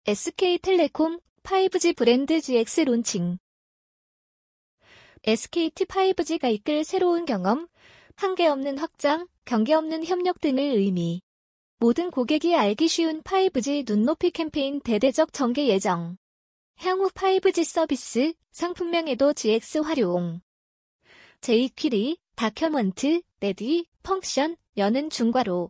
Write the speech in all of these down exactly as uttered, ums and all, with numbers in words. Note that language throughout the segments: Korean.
에스케이텔레콤 파이브지 브랜드 지엑스 론칭. 에스케이티 파이브지가 이끌 새로운 경험, 한계 없는 확장, 경계 없는 협력 등을 의미. 모든 고객이 알기 쉬운 파이브지 눈높이 캠페인 대대적 전개 예정. 향후 파이브지 서비스, 상품명에도 지엑스 활용. 제이퀴리, 다큐먼트, 레디, 펑션, 여는 중괄호.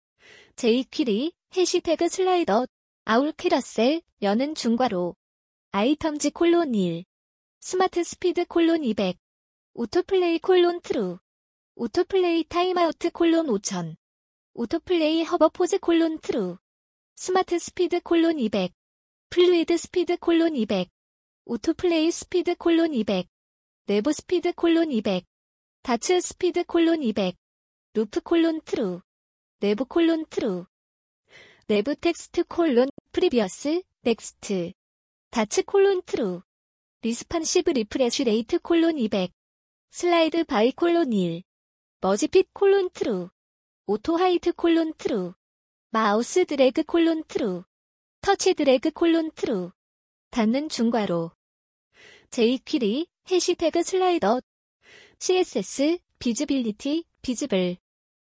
제이퀴리, 해시태그 슬라이더, 아울 캐러셀, 여는 중괄호. 아이템즈 콜론 일. 스마트 스피드 콜론 이백. 오토플레이 콜론 트루. 오토플레이 타임아우트 콜론 오천. 오토플레이 허버 포즈 콜론 트루. 스마트 스피드 콜론 이백. 플루이드 스피드 콜론 이백. 오토플레이 스피드 콜론 이백. 내부 스피드 콜론 이백. 다츠 스피드 콜론 이백. 루프 콜론 트루. 내부 콜론 트루. 내부 텍스트 콜론 프리비어스 넥스트. 다츠 콜론 트루. 리스판시브 리프레쉬 레이트 콜론 이백. 슬라이드 바이 콜론 일. 머지핏 콜론 트루. 오토 하이트 콜론 트루. 마우스 드래그 콜론 트루. 터치 드래그 콜론 트루. 닫는 중괄호. 제이퀴리, 해시태그 슬라이더. 씨에스에스, 비즈빌리티, 비즈블.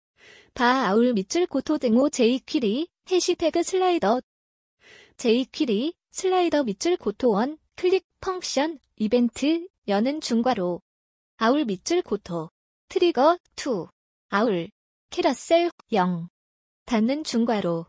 바 아울 밑줄 고토 등호 제이퀴리, 해시태그 슬라이더. 제이퀴리, 슬라이더 밑줄 고토 원, 클릭, 펑션, 이벤트, 여는 중괄호. 아울 밑줄 고토. 트리거, 이. 아울. 캐러셀, 영. 닫는 중괄호.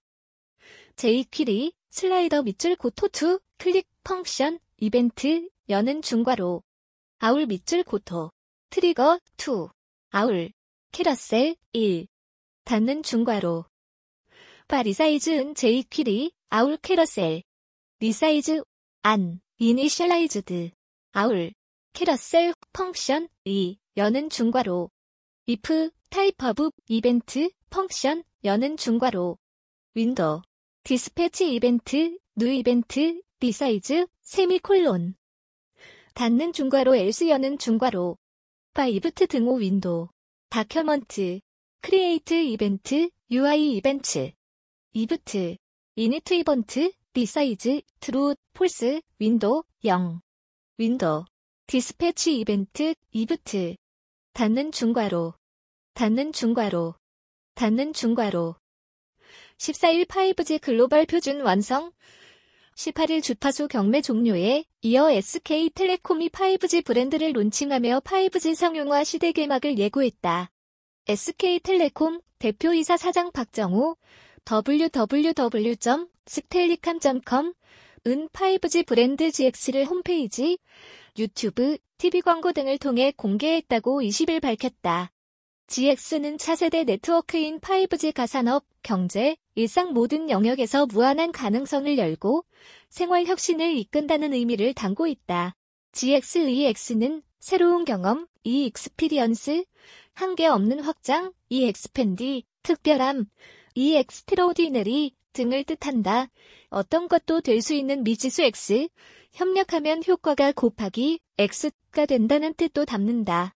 제이퀴리, 슬라이더 밑줄 고토 이, 클릭, 펑션, 이벤트, 여는 중괄호. 아울 밑줄 고토. 트리거, 이. 아울. 캐러셀, 일. 닫는 중괄호. 바 리사이즈 은 제이퀴리, 아울 캐러셀. 리사이즈, 안, 이니셜라이즈드. 아울. 캐러셀, 펑션, 이, 여는 중괄호. if, 타입 오브, 이벤트, 펑션, 여는 중괄호. 윈도우. 디스패치 이벤트, 뉴 이벤트, 리사이즈, 세미콜론. 닫는 중괄호 else 여는 중괄호. 바 이브트 등호 윈도우. 다큐먼트. 크리에이트 이벤트, 유아이 이벤트. 이브트. 이니트 이벤트, 리사이즈, 트루, 폴스, 윈도우, 영. 윈도우. 디스패치 이벤트, 이브트. 닫는 중괄호. 닫는 중괄호. 닫는 중괄호. 십사 일 파이브지 글로벌 표준 완성. 십팔 일 주파수 경매 종료에 이어 에스케이텔레콤이 파이브지 브랜드를 론칭하며 파이브지 상용화 시대 개막을 예고했다. 에스케이텔레콤 대표이사 사장 박정호 더블유 더블유 더블유 점 스텔리캄 점 컴 은 파이브지 브랜드 지엑스를 홈페이지, 유튜브, 티비 광고 등을 통해 공개했다고 이십 일 밝혔다. 지엑스는 차세대 네트워크인 파이브지 가산업, 경제, 일상 모든 영역에서 무한한 가능성을 열고 생활 혁신을 이끈다는 의미를 담고 있다. 지엑스 이엑스는 새로운 경험, 이 익스피리언스, 한계 없는 확장, 이 엑스펜디, 특별함, 이 엑스트라오디너리 등을 뜻한다. 어떤 것도 될 수 있는 미지수 X, 협력하면 효과가 곱하기 X가 된다는 뜻도 담는다.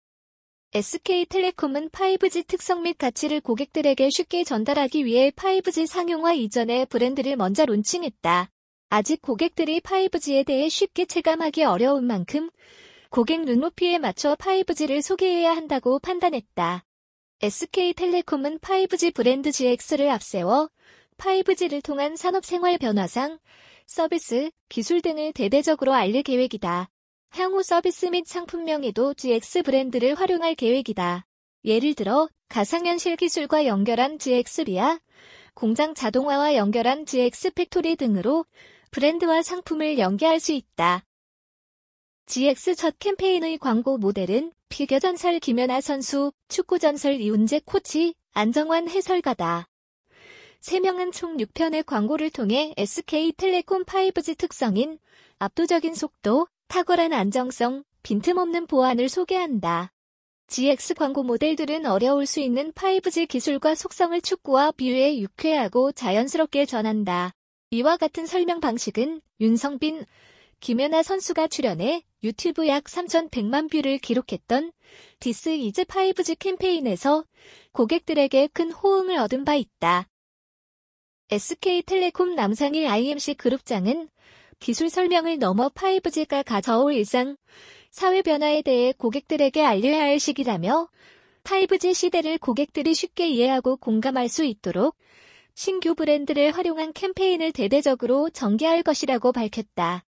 에스케이텔레콤은 파이브지 특성 및 가치를 고객들에게 쉽게 전달하기 위해 파이브지 상용화 이전에 브랜드를 먼저 론칭했다. 아직 고객들이 파이브지에 대해 쉽게 체감하기 어려운 만큼 고객 눈높이에 맞춰 파이브지를 소개해야 한다고 판단했다. 에스케이텔레콤은 파이브지 브랜드 지엑스를 앞세워 파이브지를 통한 산업생활 변화상, 서비스, 기술 등을 대대적으로 알릴 계획이다. 향후 서비스 및 상품명에도 지엑스 브랜드를 활용할 계획이다. 예를 들어 가상현실 기술과 연결한 지엑스비아, 공장 자동화와 연결한 지엑스 팩토리 등으로 브랜드와 상품을 연계할 수 있다. 지엑스 첫 캠페인의 광고 모델은 피겨 전설 김연아 선수, 축구 전설 이훈재 코치, 안정환 해설가다. 세 명은 총 육 편의 광고를 통해 에스케이텔레콤 파이브지 특성인 압도적인 속도, 탁월한 안정성, 빈틈없는 보안을 소개한다. 지엑스 광고 모델들은 어려울 수 있는 파이브지 기술과 속성을 축구와 비유해 유쾌하고 자연스럽게 전한다. 이와 같은 설명 방식은 윤성빈, 김연아 선수가 출연해 유튜브 약 삼천백만 뷰를 기록했던 디스 이즈 파이브지 캠페인에서 고객들에게 큰 호응을 얻은 바 있다. 에스케이텔레콤 남상일 아이엠씨 그룹장은 기술 설명을 넘어 파이브지가 가져올 일상, 사회 변화에 대해 고객들에게 알려야 할 시기라며 파이브지 시대를 고객들이 쉽게 이해하고 공감할 수 있도록 신규 브랜드를 활용한 캠페인을 대대적으로 전개할 것이라고 밝혔다.